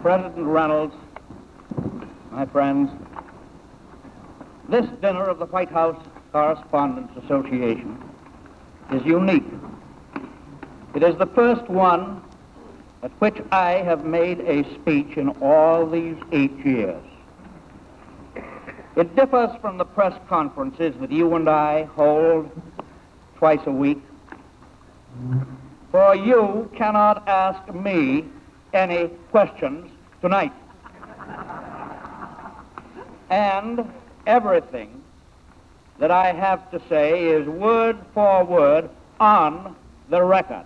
President Reynolds, my friends, this dinner of the White House Correspondents Association is unique. It is the first one at which I have made a speech in all these 8 years. It differs from the press conferences that you and I hold twice a week, for you cannot ask me any questions tonight. And everything that I have to say is word for word on the record.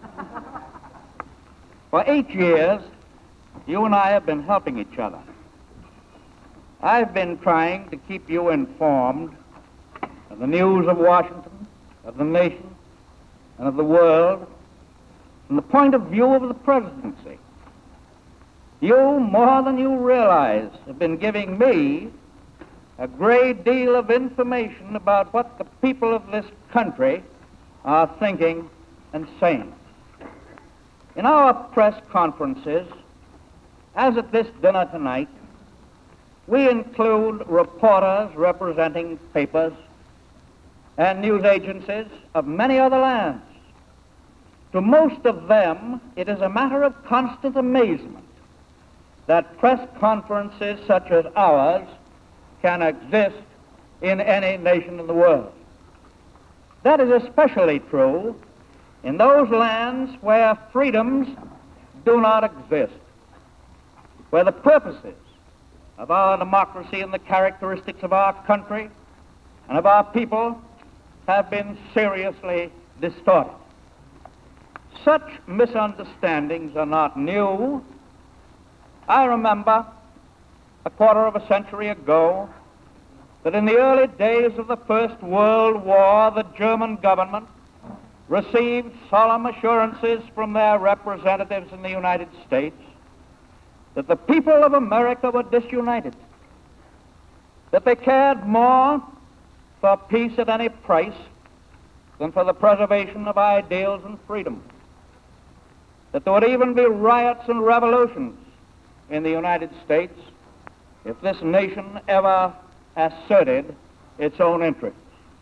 For 8 years, you and I have been helping each other. I've been trying to keep you informed of the news of Washington, of the nation, and of the world from the point of view of the presidency. You, more than you realize, have been giving me a great deal of information about what the people of this country are thinking and saying. In our press conferences, as at this dinner tonight, we include reporters representing papers and news agencies of many other lands. To most of them, it is a matter of constant amazement that press conferences such as ours can exist in any nation in the world. That is especially true in those lands where freedoms do not exist, where the purposes of our democracy and the characteristics of our country and of our people have been seriously distorted. Such misunderstandings are not new. I remember a quarter of a century ago that in the early days of the First World War, the German government received solemn assurances from their representatives in the United States that the people of America were disunited, that they cared more for peace at any price than for the preservation of ideals and freedom, that there would even be riots and revolutions in the United States if this nation ever asserted its own interests.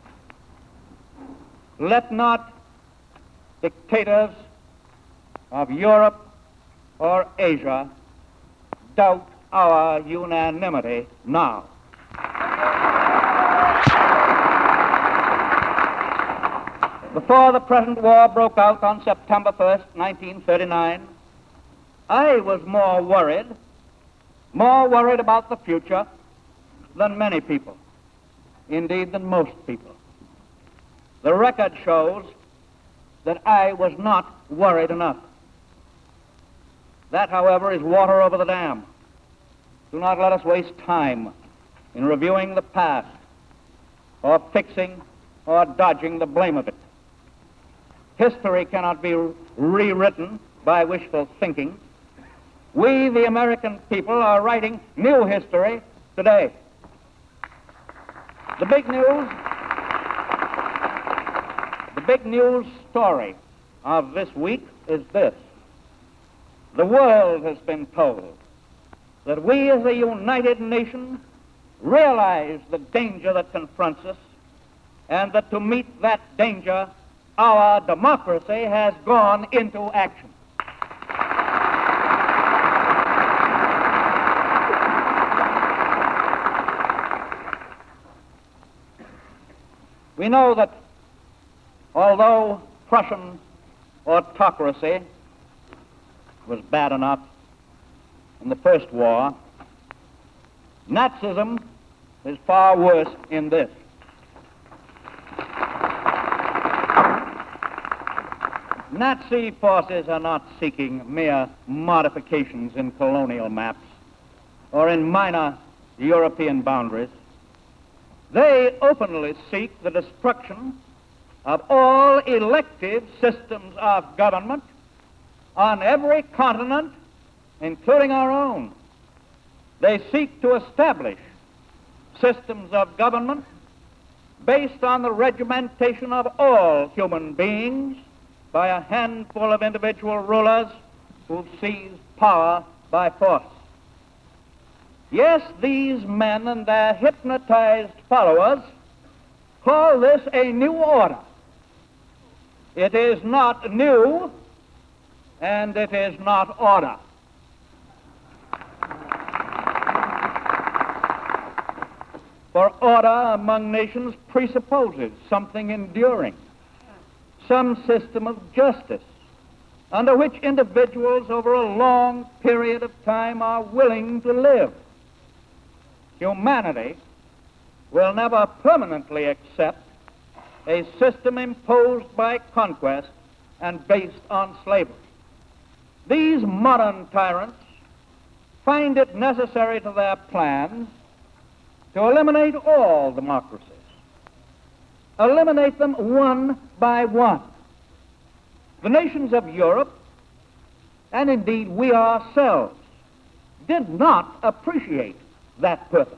Let not dictators of Europe or Asia doubt our unanimity now. Before the present war broke out on September 1st, 1939, I was more worried about the future than many people, indeed than most people. The record shows that I was not worried enough. That, however, is water over the dam. Do not let us waste time in reviewing the past or fixing or dodging the blame of it. History cannot be rewritten by wishful thinking. We, the American people, are writing new history today. The big news story of this week is this. The world has been told that we as a united nation realize the danger that confronts us, and that to meet that danger, our democracy has gone into action. We know that although Prussian autocracy was bad enough in the First War, Nazism is far worse in this. Nazi forces are not seeking mere modifications in colonial maps or in minor European boundaries. They openly seek the destruction of all elective systems of government on every continent, including our own. They seek to establish systems of government based on the regimentation of all human beings by a handful of individual rulers who seize power by force. Yes, these men and their hypnotized followers call this a new order. It is not new, and it is not order. For order among nations presupposes something enduring, some system of justice, under which individuals over a long period of time are willing to live. Humanity will never permanently accept a system imposed by conquest and based on slavery. These modern tyrants find it necessary to their plans to eliminate all democracies, eliminate them one by one. The nations of Europe, and indeed we ourselves, did not appreciate that purpose.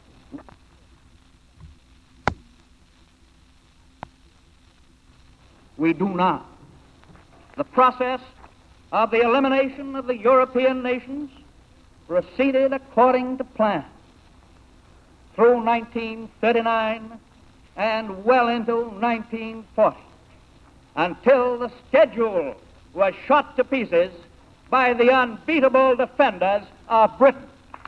We do not. The process of the elimination of the European nations proceeded according to plan through 1939 and well into 1940, until the schedule was shot to pieces by the unbeatable defenders of Britain.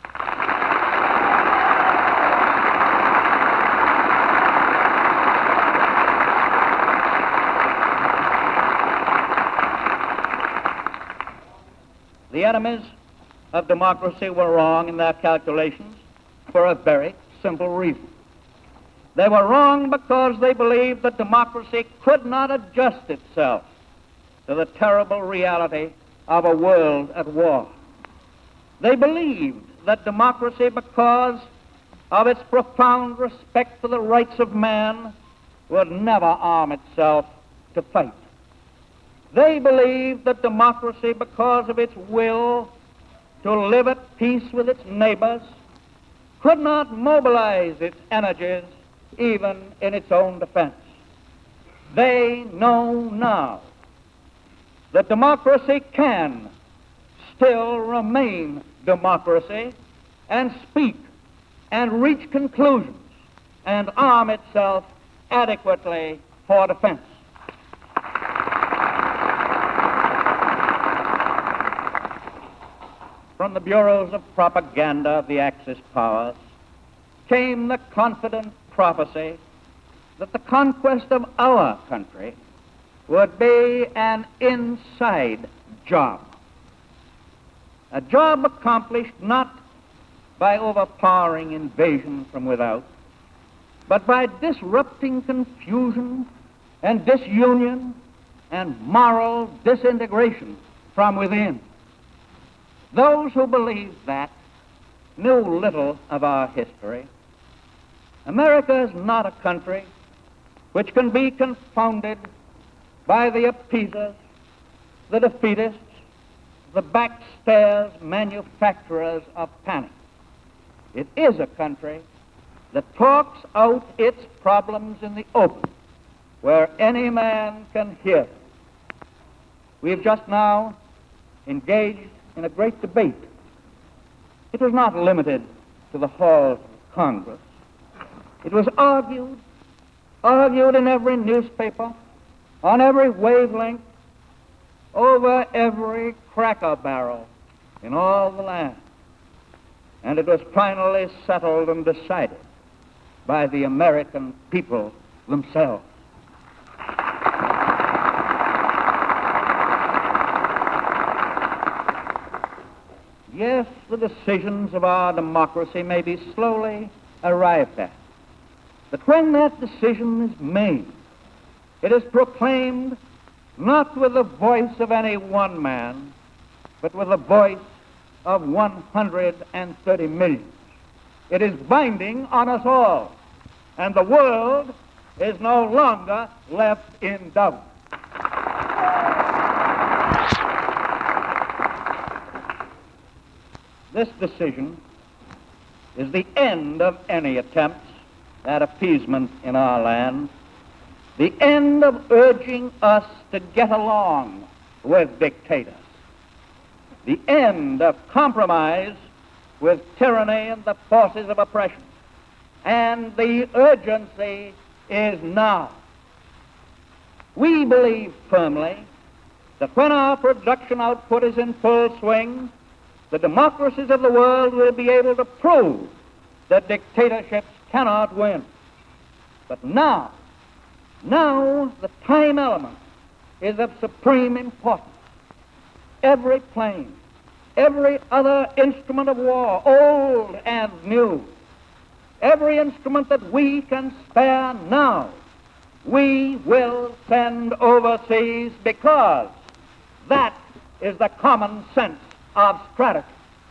The enemies of democracy were wrong in their calculations for a very simple reason. They were wrong because they believed that democracy could not adjust itself to the terrible reality of a world at war. They believed that democracy, because of its profound respect for the rights of man, would never arm itself to fight. They believed that democracy, because of its will to live at peace with its neighbors, could not mobilize its energies even in its own defense. They know now that democracy can still remain democracy and speak and reach conclusions and arm itself adequately for defense. From the bureaus of propaganda of the Axis powers came the confident prophecy that the conquest of our country would be an inside job, a job accomplished not by overpowering invasion from without, but by disrupting confusion and disunion and moral disintegration from within. Those who believed that knew little of our history. America is not a country which can be confounded by the appeasers, the defeatists, the backstairs manufacturers of panic. It is a country that talks out its problems in the open, where any man can hear them. We've just now engaged in a great debate. It was not limited to the halls of Congress. It was argued in every newspaper, on every wavelength, over every cracker barrel in all the land. And it was finally settled and decided by the American people themselves. Yes, the decisions of our democracy may be slowly arrived at. But when that decision is made, it is proclaimed not with the voice of any one man, but with the voice of 130 million. It is binding on us all, and the world is no longer left in doubt. This decision is the end of any attempts at appeasement in our land, the end of urging us to get along with dictators. the end of compromise with tyranny and the forces of oppression. And the urgency is now. We believe firmly that when our production output is in full swing, the democracies of the world will be able to prove that dictatorships cannot win. But now the time element is of supreme importance. Every plane, every other instrument of war, old and new, every instrument that we can spare now, we will send overseas, because that is the common sense of strategy.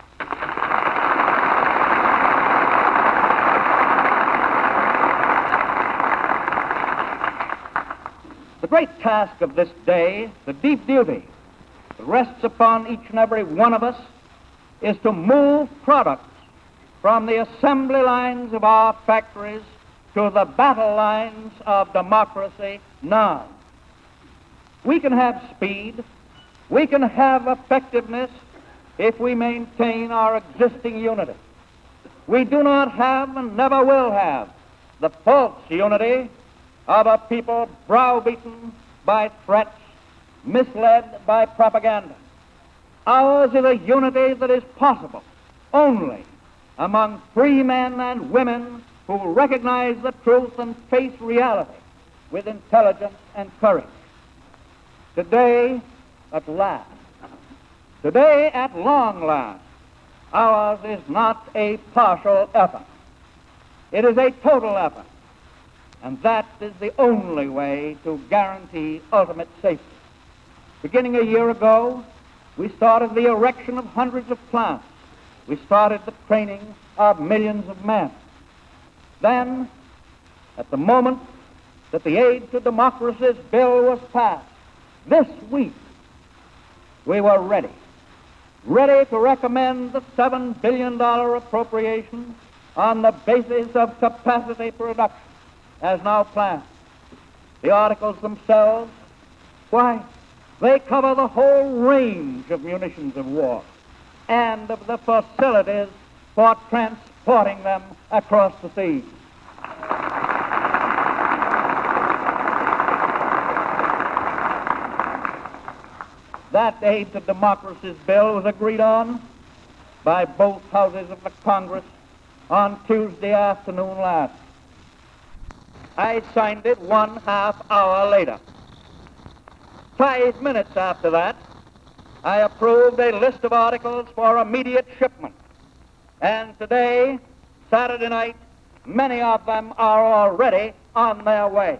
The great task of this day, the deep duty that rests upon each and every one of us, is to move products from the assembly lines of our factories to the battle lines of democracy now. We can have speed, we can have effectiveness if we maintain our existing unity. We do not have and never will have the false unity of a people browbeaten by threats, misled by propaganda. Ours is a unity that is possible only among free men and women who recognize the truth and face reality with intelligence and courage. Today, at last, today, at long last, ours is not a partial effort. It is a total effort. And that is the only way to guarantee ultimate safety. Beginning a year ago, we started the erection of hundreds of plants. We started the training of millions of men. Then, at the moment that the Aid to Democracy's bill was passed, this week, we were ready to recommend the $7 billion appropriation on the basis of capacity production, as now planned. The articles themselves, why, they cover the whole range of munitions of war and of the facilities for transporting them across the seas. That Aid to Democracy's bill was agreed on by both houses of the Congress on Tuesday afternoon last. I signed it 1/2 hour later. 5 minutes after that, I approved a list of articles for immediate shipment. And today, Saturday night, many of them are already on their way.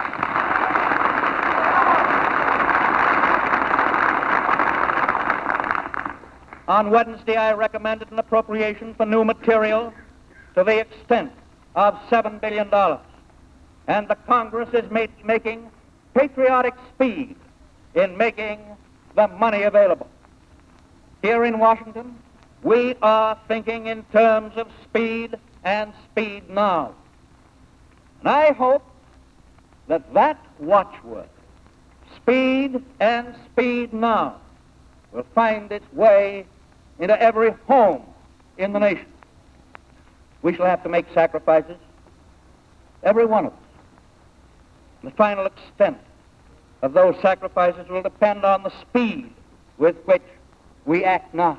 On Wednesday, I recommended an appropriation for new material to the extent of $7 billion. And the Congress is making patriotic speed in making the money available. Here in Washington, we are thinking in terms of speed, and speed now. And I hope that that watchword, speed and speed now, will find its way into every home in the nation. We shall have to make sacrifices, every one of us. The final extent of those sacrifices will depend on the speed with which we act now.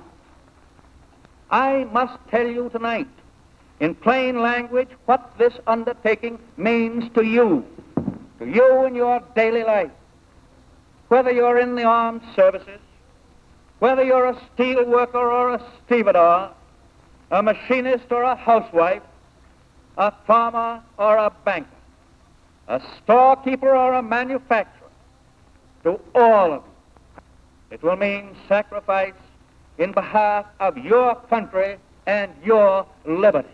I must tell you tonight, in plain language, what this undertaking means to you in your daily life. Whether you're in the armed services, whether you're a steel worker or a stevedore, a machinist or a housewife, a farmer or a banker, a storekeeper or a manufacturer, to all of you, it will mean sacrifice in behalf of your country and your liberties.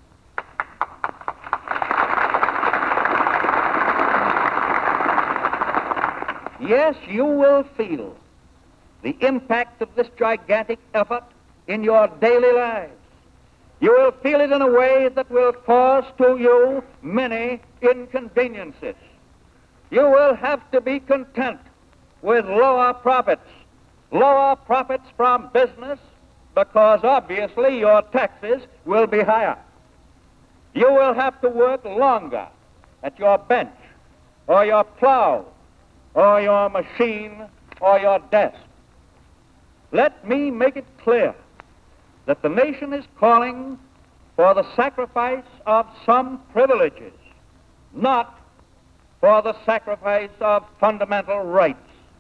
Yes, you will feel the impact of this gigantic effort in your daily lives. You will feel it in a way that will cause to you many inconveniences. You will have to be content with lower profits lower profits from business because obviously your taxes will be higher. You will have to work longer at your bench or your plow or your machine or your desk. Let me make it clear that the nation is calling for the sacrifice of some privileges, not for the sacrifice of fundamental rights.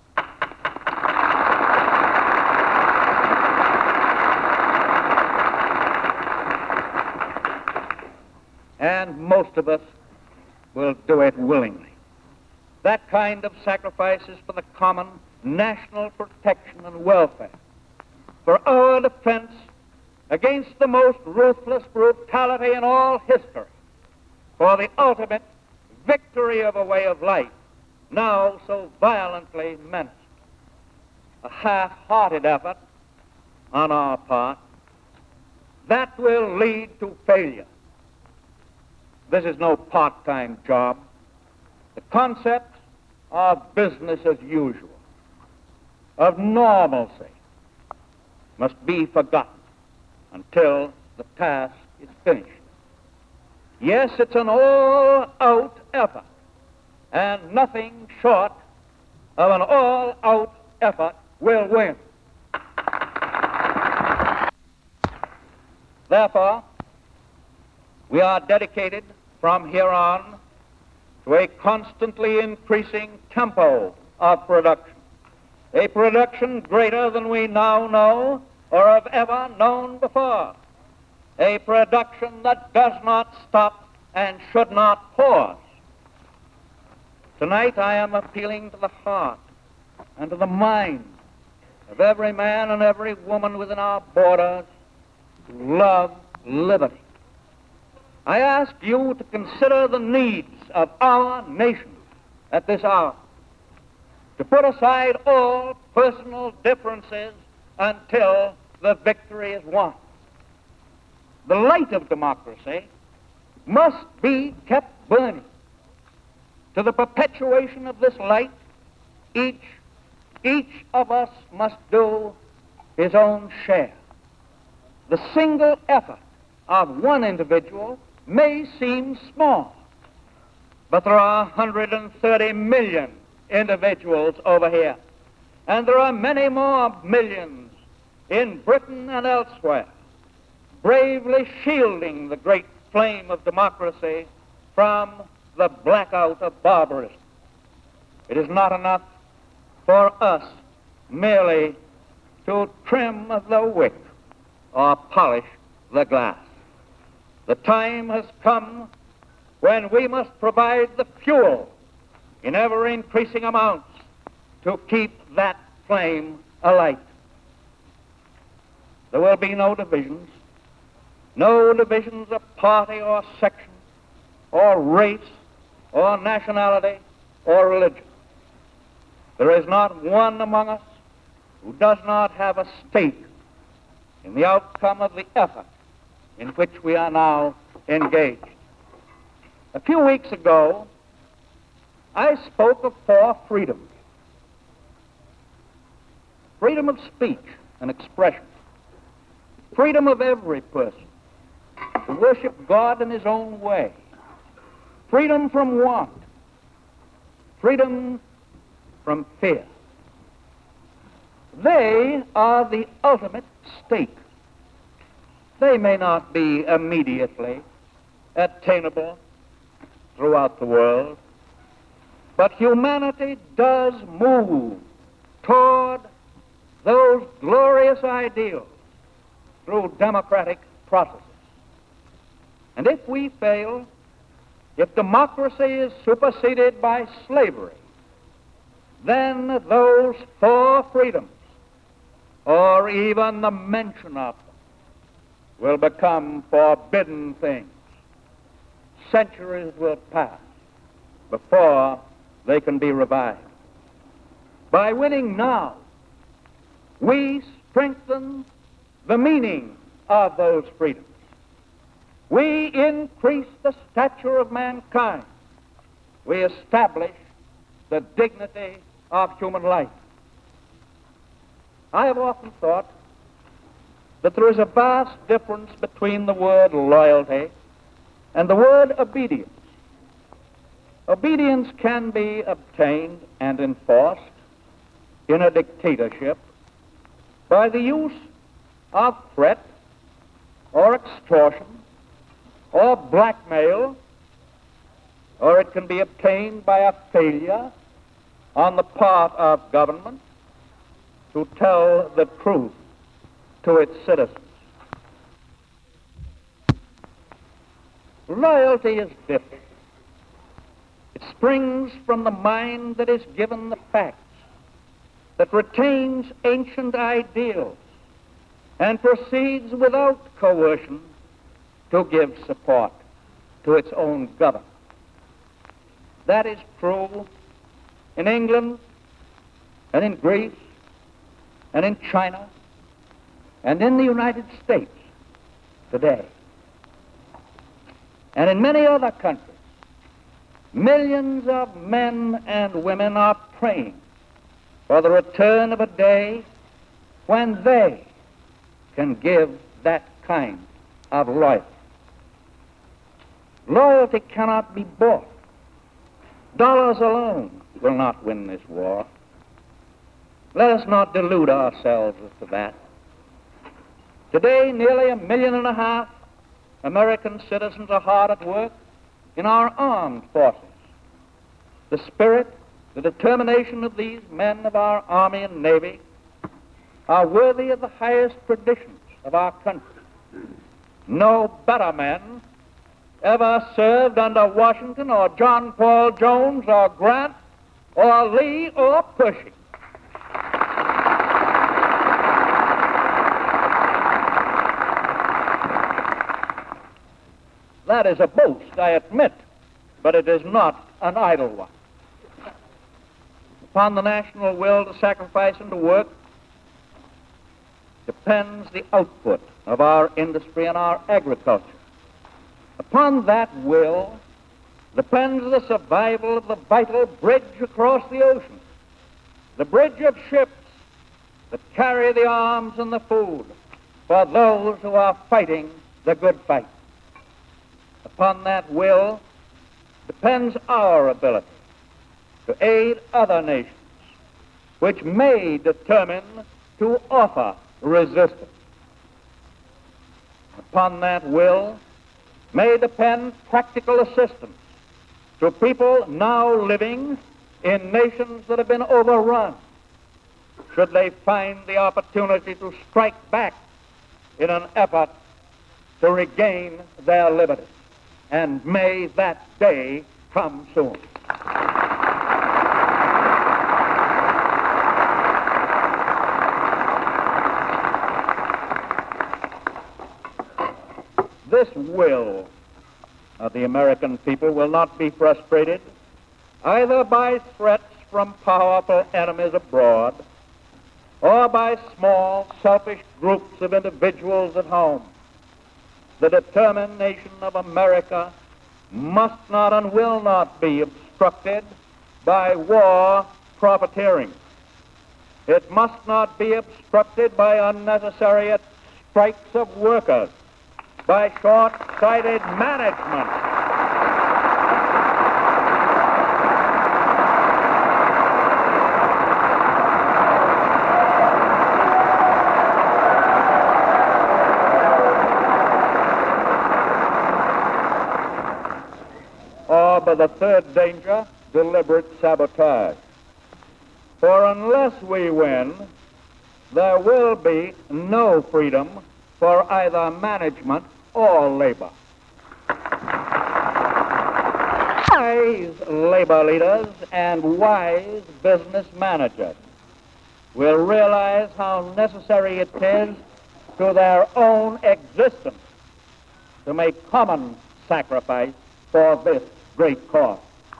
And most of us will do it willingly. That kind of sacrifice is for the common national protection and welfare, for our defense against the most ruthless brutality in all history, for the ultimate victory of a way of life now so violently menaced. A half-hearted effort on our part, that will lead to failure. This is no part-time job. The concept of business as usual, of normalcy, must be forgotten until the task is finished. Yes, it's an all-out effort, and nothing short of an all-out effort will win. Therefore, we are dedicated from here on to a constantly increasing tempo of production, a production greater than we now know or have ever known before, a production that does not stop and should not pause. Tonight I am appealing to the heart and to the mind of every man and every woman within our borders who love liberty. I ask you to consider the needs of our nation at this hour, to put aside all personal differences until the victory is won. The light of democracy must be kept burning. To the perpetuation of this light, each of us must do his own share. The single effort of one individual may seem small, but there are 130 million individuals over here, and there are many more millions in Britain and elsewhere, bravely shielding the great flame of democracy from the blackout of barbarism. It is not enough for us merely to trim the wick or polish the glass. The time has come when we must provide the fuel in ever-increasing amounts to keep that flame alight. There will be no divisions of party or section or race or nationality or religion. There is not one among us who does not have a stake in the outcome of the effort in which we are now engaged. A few weeks ago, I spoke of 4 freedoms. Freedom of speech and expression. Freedom of every person to worship God in his own way. Freedom from want. Freedom from fear. They are the ultimate stake. They may not be immediately attainable throughout the world, but humanity does move toward those glorious ideals through democratic processes. And if we fail, if democracy is superseded by slavery, then those 4 freedoms, or even the mention of them, will become forbidden things. Centuries will pass before they can be revived. By winning now, we strengthen the meaning of those freedoms. We increase the stature of mankind. We establish the dignity of human life. I have often thought that there is a vast difference between the word loyalty and the word obedience. Obedience can be obtained and enforced in a dictatorship by the use of threat or extortion or blackmail, or it can be obtained by a failure on the part of government to tell the truth to its citizens. Loyalty is different. It springs from the mind that is given the facts, that retains ancient ideals, and proceeds without coercion to give support to its own government. That is true in England and in Greece and in China and in the United States today. And in many other countries, millions of men and women are praying for the return of a day when they can give that kind of loyalty. Loyalty cannot be bought. Dollars alone will not win this war. Let us not delude ourselves as to that. Today, nearly 1.5 million American citizens are hard at work in our armed forces. The spirit, the determination of these men of our Army and Navy are worthy of the highest traditions of our country. No better men ever served under Washington or John Paul Jones or Grant or Lee or Pershing. That is a boast, I admit, but it is not an idle one. Upon the national will to sacrifice and to work depends the output of our industry and our agriculture. Upon that will depends the survival of the vital bridge across the ocean, the bridge of ships that carry the arms and the food for those who are fighting the good fight. Upon that will depends our ability to aid other nations which may determine to offer resistance. Upon that will may depend practical assistance to people now living in nations that have been overrun, should they find the opportunity to strike back in an effort to regain their liberty. And may that day come soon. This will of the American people will not be frustrated either by threats from powerful enemies abroad or by small, selfish groups of individuals at home. The determination of America must not and will not be obstructed by war profiteering. It must not be obstructed by unnecessary strikes of workers, by short-sighted management. Or by the third danger, deliberate sabotage. For unless we win, there will be no freedom for either management or labor. Wise labor leaders and wise business managers will realize how necessary it is to their own existence to make common sacrifice for this great cause.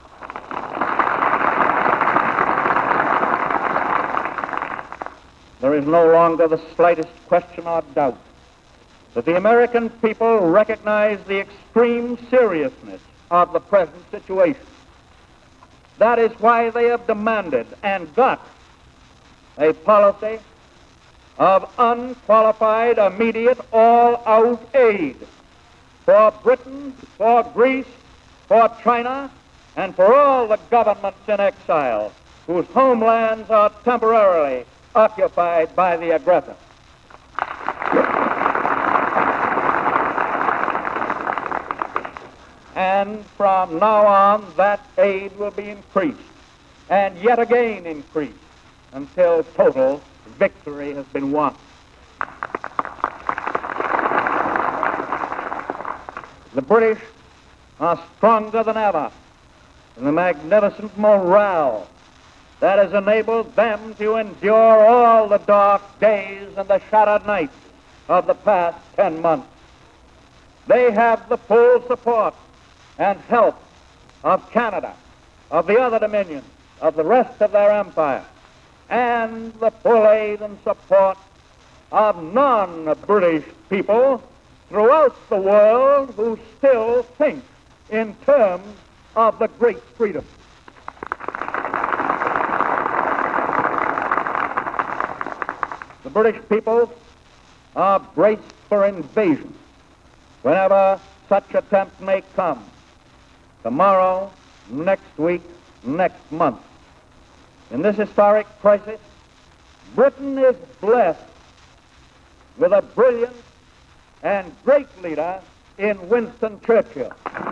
There is no longer the slightest question or doubt that the American people recognize the extreme seriousness of the present situation. That is why they have demanded and got a policy of unqualified, immediate, all-out aid for Britain, for Greece, for China, and for all the governments in exile whose homelands are temporarily occupied by the aggressor. And from now on, that aid will be increased, and yet again increased, until total victory has been won. The British are stronger than ever in the magnificent morale that has enabled them to endure all the dark days and the shattered nights of the past 10 months. They have the full support and help of Canada, of the other dominions, of the rest of their empire, and the full aid and support of non-British people throughout the world who still think in terms of the great freedom. The British people are braced for invasion whenever such attempt may come, tomorrow, next week, next month. In this historic crisis, Britain is blessed with a brilliant and great leader in Winston Churchill.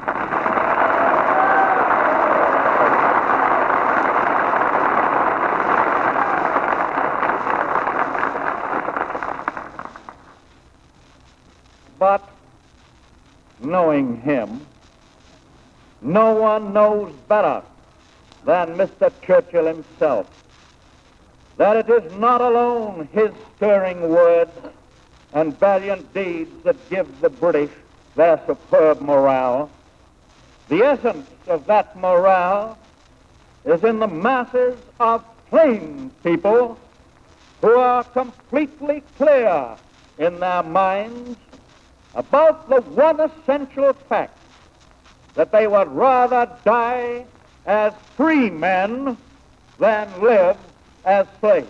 But knowing him, no one knows better than Mr. Churchill himself that it is not alone his stirring words and valiant deeds that give the British their superb morale. The essence of that morale is in the masses of plain people who are completely clear in their minds about the one essential fact that they would rather die as free men than live as slaves.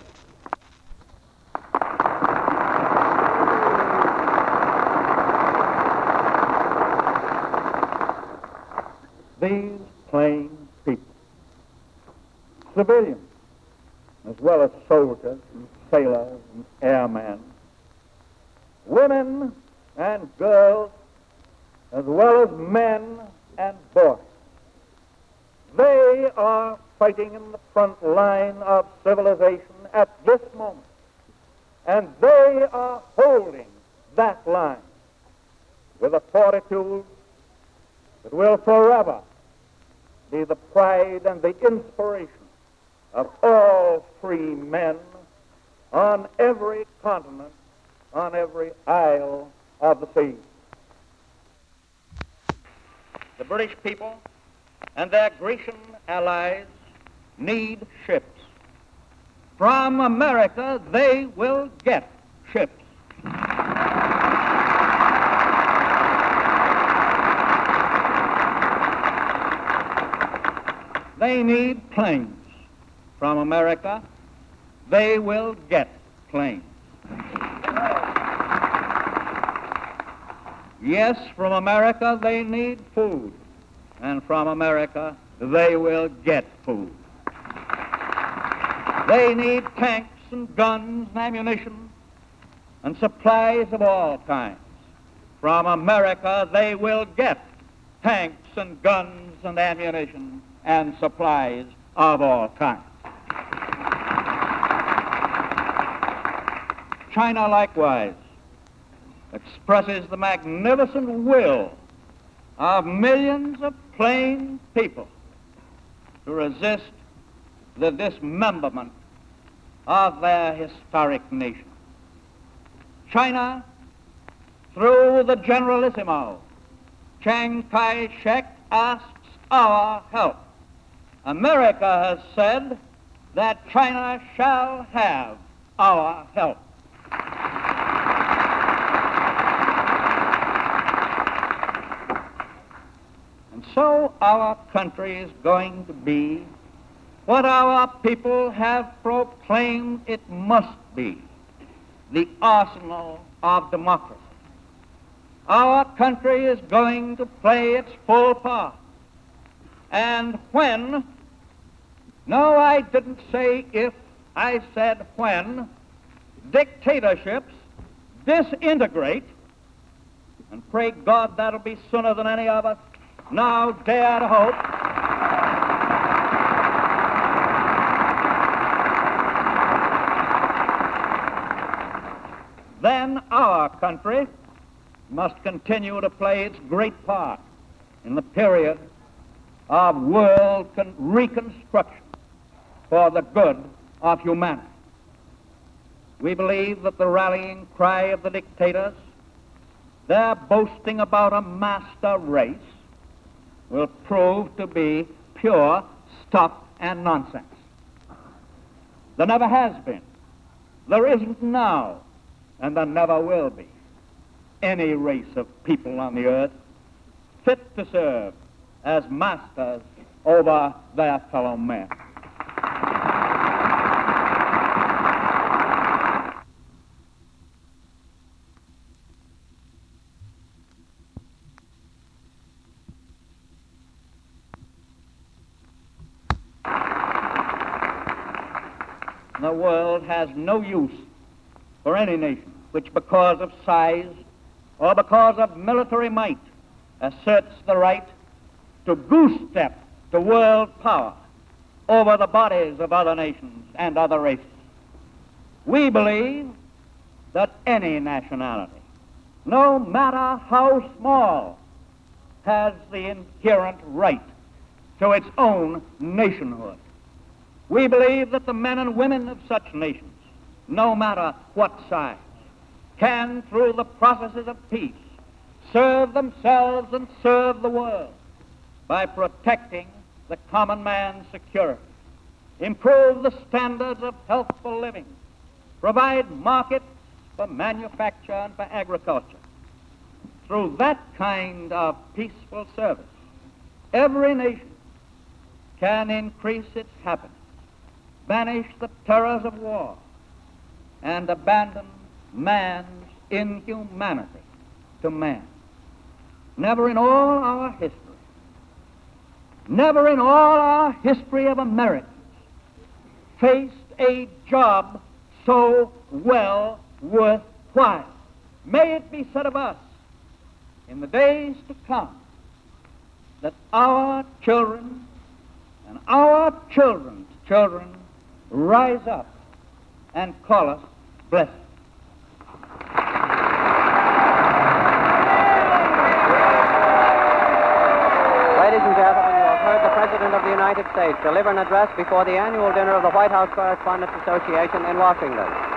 These plain people, civilians, as well as soldiers and sailors and airmen, women and girls, as well as men and boys, they are fighting in the front line of civilization at this moment, and they are holding that line with a fortitude that will forever be the pride and the inspiration of all free men on every continent, on every isle of the sea. The British people and their Grecian allies need ships. From America, they will get ships. They need planes. From America, they will get planes. Yes, from America, they need food. And from America, they will get food. They need tanks and guns and ammunition and supplies of all kinds. From America, they will get tanks and guns and ammunition and supplies of all kinds. China, likewise, expresses the magnificent will of millions of plain people to resist the dismemberment of their historic nation. China, through the Generalissimo, Chiang Kai-shek, asks our help. America has said that China shall have our help. And so our country is going to be what our people have proclaimed it must be, the arsenal of democracy. Our country is going to play its full part. And when, no, I didn't say if, I said when, dictatorships disintegrate, and pray God that'll be sooner than any of us now dare to hope, then our country must continue to play its great part in the period of world reconstruction for the good of humanity. We believe that the rallying cry of the dictators, their boasting about a master race, will prove to be pure stuff and nonsense. There never has been, there isn't now, and there never will be any race of people on the earth fit to serve as masters over their fellow men. The world has no use for any nation which, because of size or because of military might, asserts the right to goose-step to world power over the bodies of other nations and other races. We believe that any nationality, no matter how small, has the inherent right to its own nationhood. We believe that the men and women of such nations, no matter what size, can, through the processes of peace, serve themselves and serve the world by protecting the common man's security, improve the standards of healthful living, provide markets for manufacture and for agriculture. Through that kind of peaceful service, every nation can increase its happiness, banish the terrors of war, and abandon man's inhumanity to man. Never in all our history, never in all our history of Americans faced a job so well worthwhile. May it be said of us in the days to come that our children and our children's children rise up and call us blessed. Ladies and gentlemen, you have heard the President of the United States deliver an address before the annual dinner of the White House Correspondents Association in Washington.